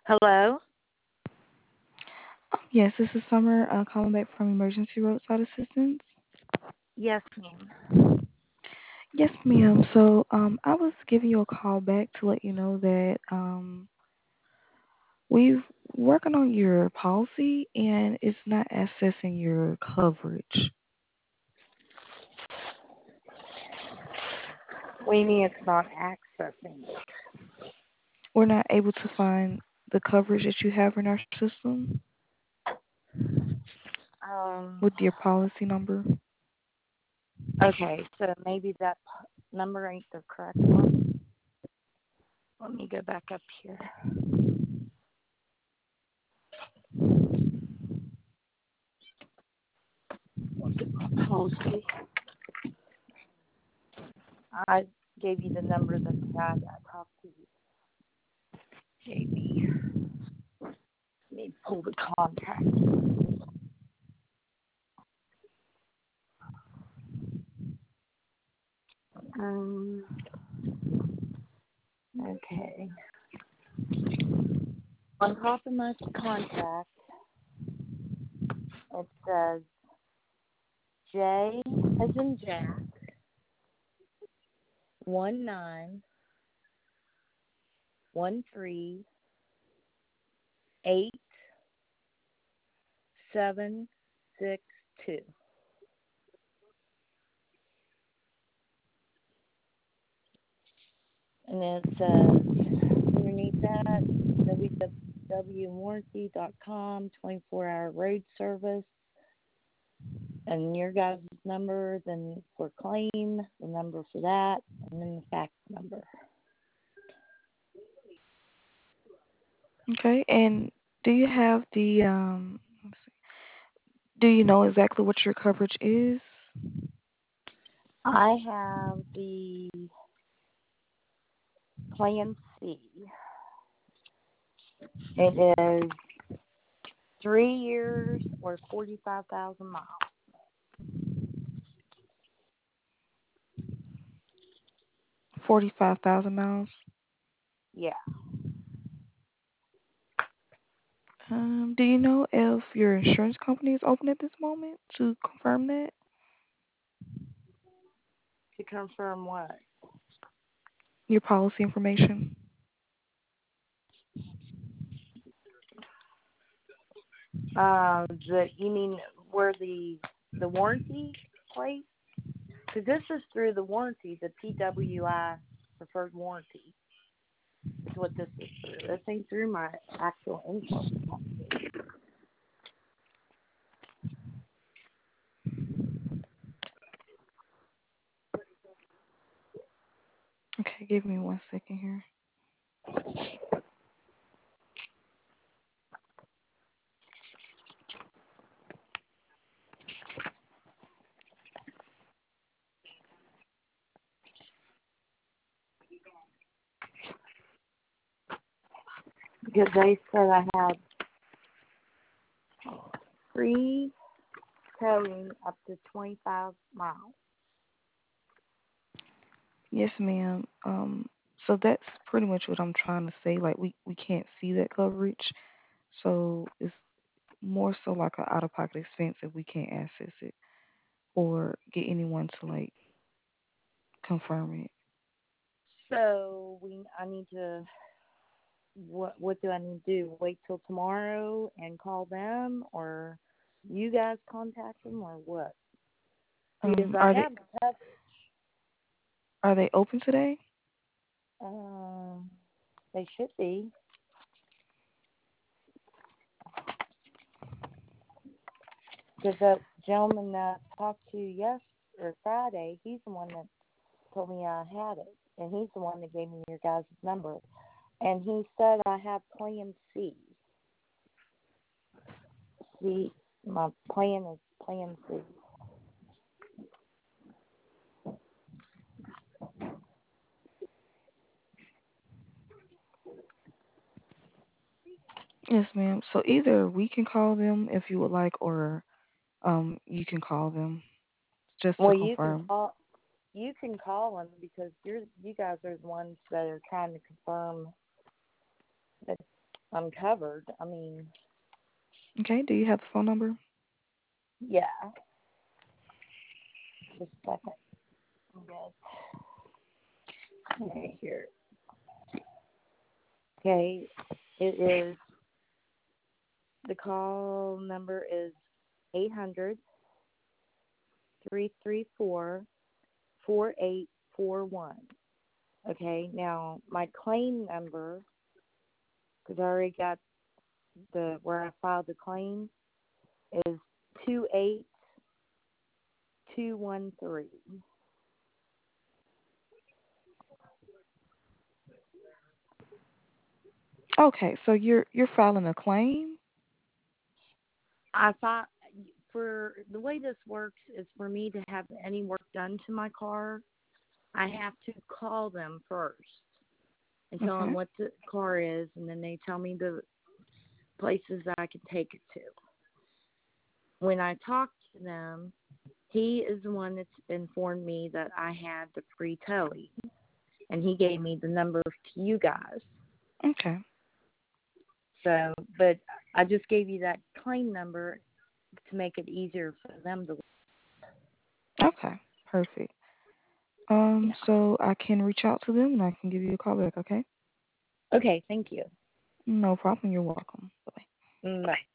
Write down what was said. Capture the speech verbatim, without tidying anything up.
Hello? Um, yes, this is Summer uh, calling back from Emergency Roadside Assistance. Yes, ma'am. Yes, ma'am. So um, I was giving you a call back to let you know that um, we've working on your policy and it's not accessing your coverage. We mean it's not accessing. We're not able to find the coverage that you have in our system Um, with your policy number. okay, so maybe that p- number ain't the correct one. Let me go back up here. Look at my policy. I gave you the number that the guy that I talked to gave me. Let me pull the contact. Um, okay. On top of my contact, it says J as in Jack, one nine one three eight seven six two. And then it says underneath that w w w warranty dot com, twenty-four hour road service, and your guys' number, then for claim, the number for that, and then the fax number. Okay, and do you have the um? let's see, do you know exactly what your coverage is? I have the Plan C. It is three years or forty-five thousand miles. Forty-five thousand miles. Yeah. Um, do you know if your insurance company is open at this moment to confirm that? To confirm what? Your policy information? Um, the you mean where the the warranty place? Because this is through the warranty, the P W I preferred warranty is what this is through. This ain't through my actual info. Okay, give me one second here. Because they said I had free towing up to twenty-five miles. Yes, ma'am. Um, so that's pretty much what I'm trying to say. Like we we can't see that coverage, so it's more so like an out of pocket expense if we can't access it or get anyone to like confirm it. So we, I need to. What what do I need to do? Wait till tomorrow and call them, or you guys contact them, or what? Because Um, I are they have have are they open today? um they should be. Because that gentleman that I talked to yes or Friday, he's the one that told me I had it, and he's the one that gave me your guys' number. And he said I have Plan C. See, my plan is Plan C. Yes, ma'am. So either we can call them if you would like, or um, you can call them just to Well, you can confirm. call. You can call them because you're you guys are the ones that are trying to confirm that I'm covered. I mean, Okay. Do you have the phone number? yeah. Just a second. I'm good. Okay, here. Okay, it is, the call number is eight hundred, three three four, four eight four one. Okay, now my claim number, because I already got the where I filed the claim, is two eight two one three. Okay. So you're you're filing a claim. I thought, for the way this works is, for me to have any work done to my car, I have to call them first and tell them Okay. what the car is, and then they tell me the places that I can take it to. When I talked to them, he is the one that's informed me that I had the free towing, and he gave me the number to you guys. Okay. So, but I just gave you that claim number to make it easier for them to. Okay. Perfect. Um. Yeah. So I can reach out to them and I can give you a call back. Okay. Okay. Thank you. No problem. You're welcome. Bye. Mm, bye.